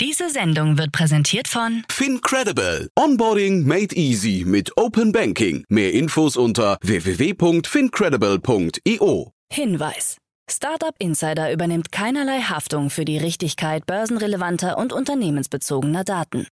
Diese Sendung wird präsentiert von FinCredible. Onboarding made easy mit Open Banking. Mehr Infos unter www.fincredible.io. Hinweis. Startup Insider übernimmt keinerlei Haftung für die Richtigkeit börsenrelevanter und unternehmensbezogener Daten.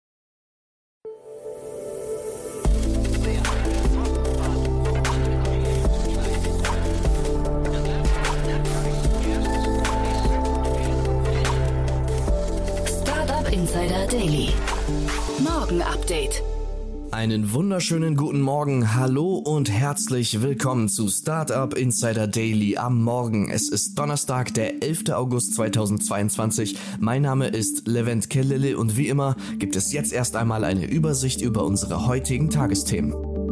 Startup Insider Daily. Morgen Update. Einen wunderschönen guten Morgen, hallo und herzlich willkommen zu Startup Insider Daily am Morgen. Es ist Donnerstag, der 11. August 2022. Mein Name ist Levent Kellele und wie immer gibt es jetzt erst einmal eine Übersicht über unsere heutigen Tagesthemen.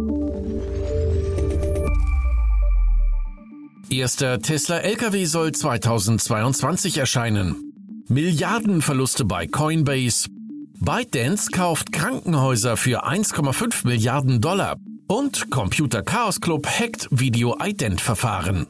Erster Tesla-LKW soll 2022 erscheinen. Milliardenverluste bei Coinbase. ByteDance kauft Krankenhäuser für 1,5 Milliarden $. Und Computer Chaos Club hackt Video-Ident-Verfahren.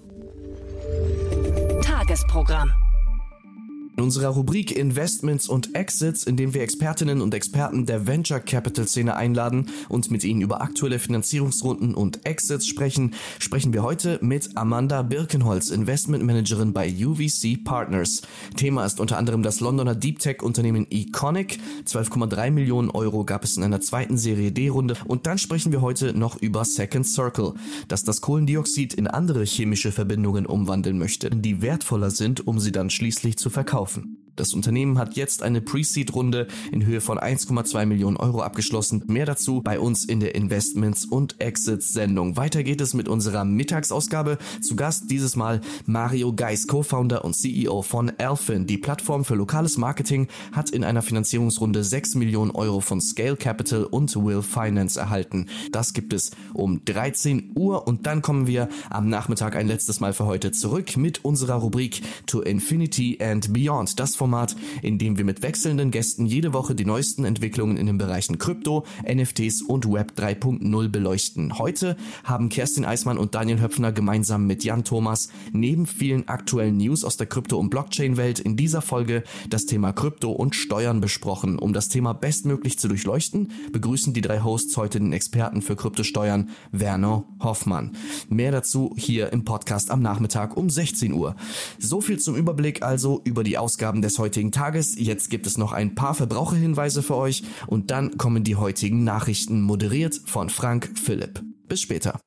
Tagesprogramm. In unserer Rubrik Investments und Exits, in dem wir Expertinnen und Experten der Venture Capital Szene einladen und mit ihnen über aktuelle Finanzierungsrunden und Exits sprechen wir heute mit Amanda Birkenholz, Investmentmanagerin bei UVC Partners. Thema ist unter anderem das Londoner Deep Tech Unternehmen Econic. 12,3 Millionen Euro gab es in einer zweiten Serie D-Runde. Und dann sprechen wir heute noch über Second Circle, das Kohlendioxid in andere chemische Verbindungen umwandeln möchte, die wertvoller sind, um sie dann schließlich zu verkaufen. Das Unternehmen hat jetzt eine Pre-Seed-Runde in Höhe von 1,2 Millionen Euro abgeschlossen. Mehr dazu bei uns in der Investments- und Exits-Sendung. Weiter geht es mit unserer Mittagsausgabe. Zu Gast dieses Mal Mario Geis, Co-Founder und CEO von Alphin. Die Plattform für lokales Marketing hat in einer Finanzierungsrunde 6 Millionen Euro von Scale Capital und Will Finance erhalten. Das gibt es um 13 Uhr und dann kommen wir am Nachmittag ein letztes Mal für heute zurück mit unserer Rubrik To Infinity and Beyond. Das Format, in dem wir mit wechselnden Gästen jede Woche die neuesten Entwicklungen in den Bereichen Krypto, NFTs und Web 3.0 beleuchten. Heute haben Kerstin Eismann und Daniel Höpfner gemeinsam mit Jan Thomas neben vielen aktuellen News aus der Krypto- und Blockchain-Welt in dieser Folge das Thema Krypto und Steuern besprochen. Um das Thema bestmöglich zu durchleuchten, begrüßen die drei Hosts heute den Experten für Kryptosteuern, Werner Hoffmann. Mehr dazu hier im Podcast am Nachmittag um 16 Uhr. So viel zum Überblick also über die Ausgaben des heutigen Tages. Jetzt gibt es noch ein paar Verbraucherhinweise für euch und dann kommen die heutigen Nachrichten, moderiert von Frank Philipp. Bis später.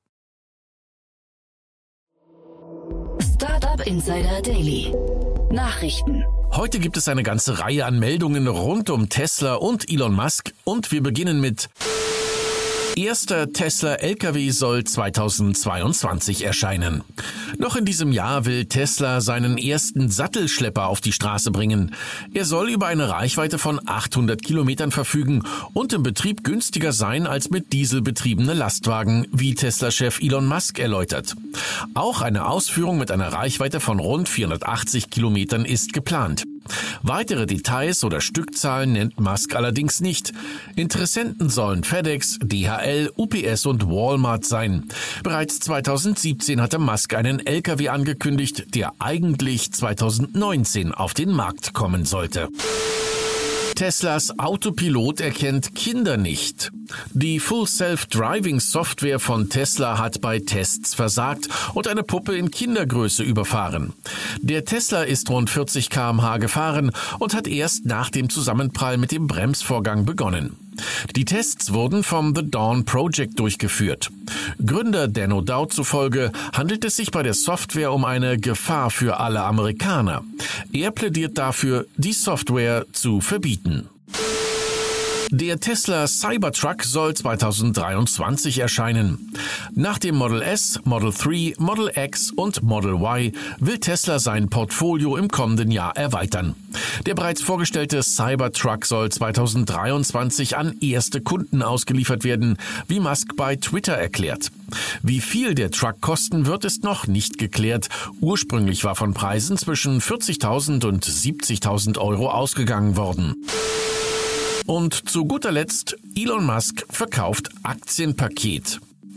Startup Insider Daily. Nachrichten. Heute gibt es eine ganze Reihe an Meldungen rund um Tesla und Elon Musk und wir beginnen mit: Erster Tesla-LKW soll 2022 erscheinen. Noch in diesem Jahr will Tesla seinen ersten Sattelschlepper auf die Straße bringen. Er soll über eine Reichweite von 800 Kilometern verfügen und im Betrieb günstiger sein als mit Diesel betriebene Lastwagen, wie Tesla-Chef Elon Musk erläutert. Auch eine Ausführung mit einer Reichweite von rund 480 Kilometern ist geplant. Weitere Details oder Stückzahlen nennt Musk allerdings nicht. Interessenten sollen FedEx, DHL, UPS und Walmart sein. Bereits 2017 hatte Musk einen LKW angekündigt, der eigentlich 2019 auf den Markt kommen sollte. Teslas Autopilot erkennt Kinder nicht. Die Full Self-Driving Software von Tesla hat bei Tests versagt und eine Puppe in Kindergröße überfahren. Der Tesla ist rund 40 km/h gefahren und hat erst nach dem Zusammenprall mit dem Bremsvorgang begonnen. Die Tests wurden vom The Dawn Project durchgeführt. Gründer Dan O'Dowd zufolge handelt es sich bei der Software um eine Gefahr für alle Amerikaner. Er plädiert dafür, die Software zu verbieten. Der Tesla Cybertruck soll 2023 erscheinen. Nach dem Model S, Model 3, Model X und Model Y will Tesla sein Portfolio im kommenden Jahr erweitern. Der bereits vorgestellte Cybertruck soll 2023 an erste Kunden ausgeliefert werden, wie Musk bei Twitter erklärt. Wie viel der Truck kosten wird, ist noch nicht geklärt. Ursprünglich war von Preisen zwischen 40.000 und 70.000 Euro ausgegangen worden. Und zu guter Letzt, Elon Musk verkauft Aktienpaket.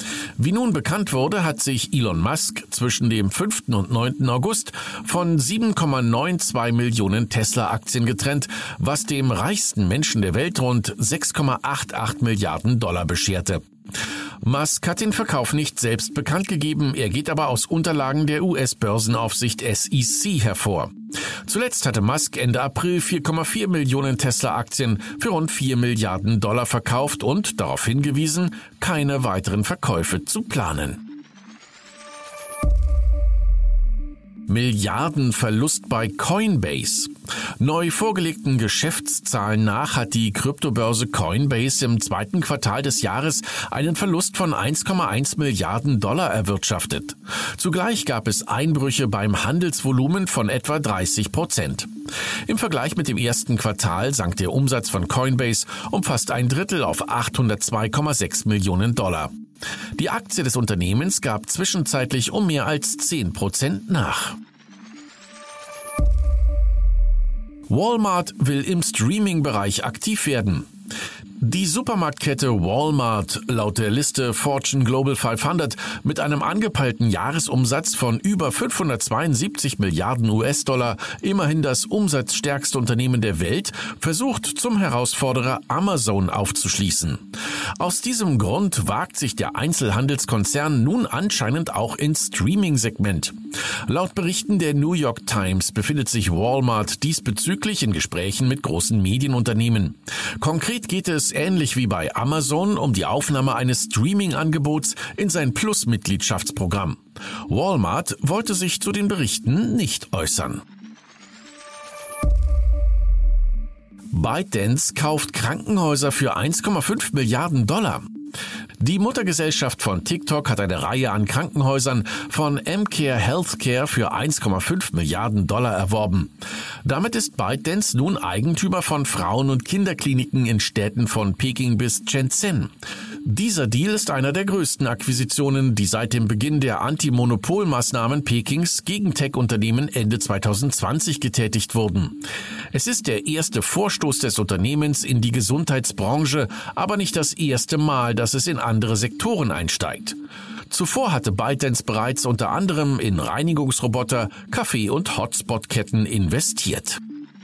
Wie nun bekannt wurde, hat sich Elon Musk zwischen dem 5. und 9. August von 7,92 Millionen Tesla-Aktien getrennt, was dem reichsten Menschen der Welt rund 6,88 Milliarden Dollar bescherte. Musk hat den Verkauf nicht selbst bekannt gegeben, er geht aber aus Unterlagen der US-Börsenaufsicht SEC hervor. Zuletzt hatte Musk Ende April 4,4 Millionen Tesla-Aktien für rund 4 Milliarden Dollar verkauft und darauf hingewiesen, keine weiteren Verkäufe zu planen. Milliardenverlust bei Coinbase. Neu vorgelegten Geschäftszahlen nach hat die Kryptobörse Coinbase im 2. Quartal des Jahres einen Verlust von 1,1 Milliarden Dollar erwirtschaftet. Zugleich gab es Einbrüche beim Handelsvolumen von etwa 30%. Im Vergleich mit dem 1. Quartal sank der Umsatz von Coinbase um fast ein Drittel auf 802,6 Millionen Dollar. Die Aktie des Unternehmens gab zwischenzeitlich um mehr als 10% nach. Walmart will im Streaming-Bereich aktiv werden. Die Supermarktkette Walmart, laut der Liste Fortune Global 500, mit einem angepeilten Jahresumsatz von über 572 Milliarden US-Dollar, immerhin das umsatzstärkste Unternehmen der Welt, versucht zum Herausforderer Amazon aufzuschließen. Aus diesem Grund wagt sich der Einzelhandelskonzern nun anscheinend auch ins Streaming-Segment. Laut Berichten der New York Times befindet sich Walmart diesbezüglich in Gesprächen mit großen Medienunternehmen. Konkret geht es ähnlich wie bei Amazon um die Aufnahme eines Streaming-Angebots in sein Plus-Mitgliedschaftsprogramm. Walmart wollte sich zu den Berichten nicht äußern. ByteDance kauft Krankenhäuser für 1,5 Milliarden Dollar. Die Muttergesellschaft von TikTok hat eine Reihe an Krankenhäusern von M-Care Healthcare für 1,5 Milliarden Dollar erworben. Damit ist ByteDance nun Eigentümer von Frauen- und Kinderkliniken in Städten von Peking bis Shenzhen. Dieser Deal ist einer der größten Akquisitionen, die seit dem Beginn der Anti-Monopol-Maßnahmen Pekings gegen Tech-Unternehmen Ende 2020 getätigt wurden. Es ist der erste Vorstoß des Unternehmens in die Gesundheitsbranche, aber nicht das erste Mal, dass es in andere Sektoren einsteigt. Zuvor hatte ByteDance bereits unter anderem in Reinigungsroboter, Kaffee- und Hotspot-Ketten investiert.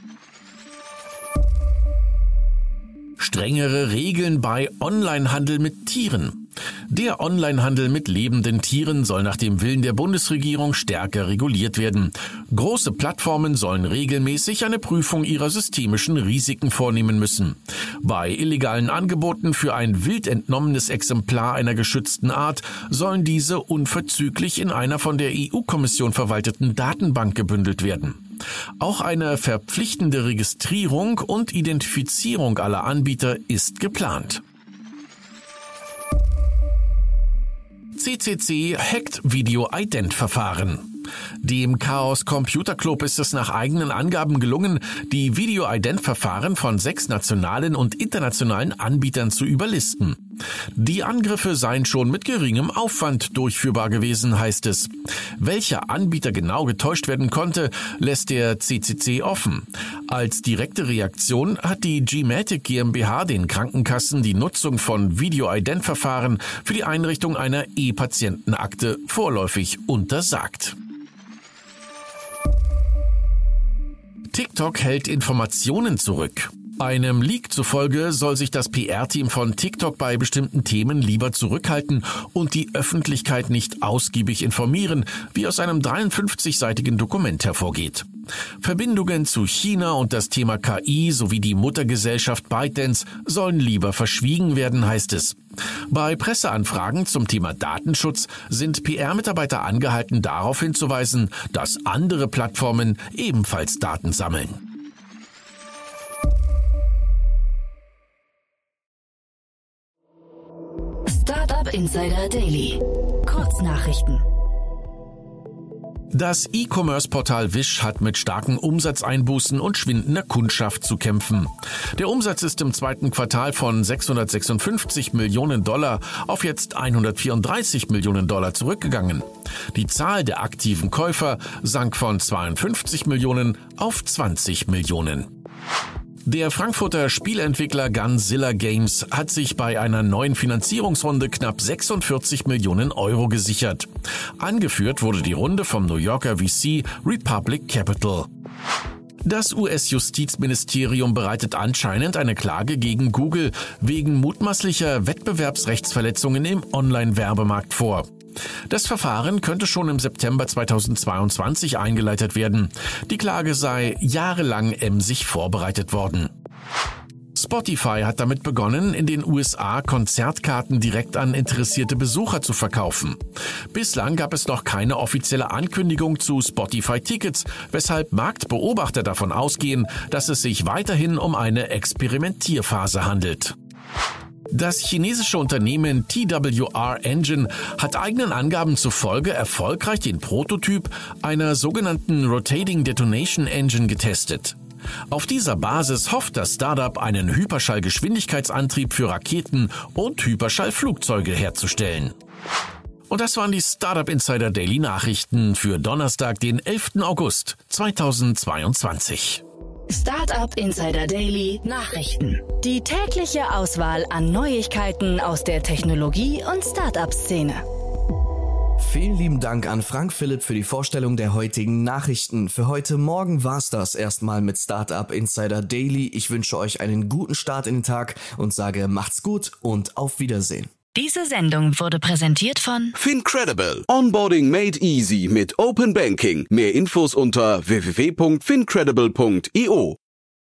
Strengere Regeln bei Onlinehandel mit Tieren. Der Onlinehandel mit lebenden Tieren soll nach dem Willen der Bundesregierung stärker reguliert werden. Große Plattformen sollen regelmäßig eine Prüfung ihrer systemischen Risiken vornehmen müssen. Bei illegalen Angeboten für ein wild entnommenes Exemplar einer geschützten Art sollen diese unverzüglich in einer von der EU-Kommission verwalteten Datenbank gebündelt werden. Auch eine verpflichtende Registrierung und Identifizierung aller Anbieter ist geplant. CCC hackt Video-Ident-Verfahren. Dem Chaos Computer Club ist es nach eigenen Angaben gelungen, die Video-Ident-Verfahren von 6 nationalen und internationalen Anbietern zu überlisten. Die Angriffe seien schon mit geringem Aufwand durchführbar gewesen, heißt es. Welcher Anbieter genau getäuscht werden konnte, lässt der CCC offen. Als direkte Reaktion hat die Gematic GmbH den Krankenkassen die Nutzung von Video-Ident-Verfahren für die Einrichtung einer E-Patientenakte vorläufig untersagt. TikTok hält Informationen zurück. Einem Leak zufolge soll sich das PR-Team von TikTok bei bestimmten Themen lieber zurückhalten und die Öffentlichkeit nicht ausgiebig informieren, wie aus einem 53-seitigen Dokument hervorgeht. Verbindungen zu China und das Thema KI sowie die Muttergesellschaft ByteDance sollen lieber verschwiegen werden, heißt es. Bei Presseanfragen zum Thema Datenschutz sind PR-Mitarbeiter angehalten, darauf hinzuweisen, dass andere Plattformen ebenfalls Daten sammeln. Startup Insider Daily. Kurznachrichten. Das E-Commerce-Portal Wish hat mit starken Umsatzeinbußen und schwindender Kundschaft zu kämpfen. Der Umsatz ist im 2. Quartal von 656 Millionen Dollar auf jetzt 134 Millionen Dollar zurückgegangen. Die Zahl der aktiven Käufer sank von 52 Millionen auf 20 Millionen. Der Frankfurter Spielentwickler Gunzilla Games hat sich bei einer neuen Finanzierungsrunde knapp 46 Millionen Euro gesichert. Angeführt wurde die Runde vom New Yorker VC Republic Capital. Das US-Justizministerium bereitet anscheinend eine Klage gegen Google wegen mutmaßlicher Wettbewerbsrechtsverletzungen im Online-Werbemarkt vor. Das Verfahren könnte schon im September 2022 eingeleitet werden. Die Klage sei jahrelang emsig vorbereitet worden. Spotify hat damit begonnen, in den USA Konzertkarten direkt an interessierte Besucher zu verkaufen. Bislang gab es noch keine offizielle Ankündigung zu Spotify-Tickets, weshalb Marktbeobachter davon ausgehen, dass es sich weiterhin um eine Experimentierphase handelt. Das chinesische Unternehmen TWR Engine hat eigenen Angaben zufolge erfolgreich den Prototyp einer sogenannten Rotating Detonation Engine getestet. Auf dieser Basis hofft das Startup, einen Hyperschallgeschwindigkeitsantrieb für Raketen und Hyperschallflugzeuge herzustellen. Und das waren die Startup Insider Daily Nachrichten für Donnerstag, den 11. August 2022. Startup Insider Daily Nachrichten. Die tägliche Auswahl an Neuigkeiten aus der Technologie- und Startup-Szene. Vielen lieben Dank an Frank Philipp für die Vorstellung der heutigen Nachrichten. Für heute Morgen war's das erstmal mit Startup Insider Daily. Ich wünsche euch einen guten Start in den Tag und sage macht's gut und auf Wiedersehen. Diese Sendung wurde präsentiert von FinCredible. Onboarding made easy mit Open Banking. Mehr Infos unter www.fincredible.io.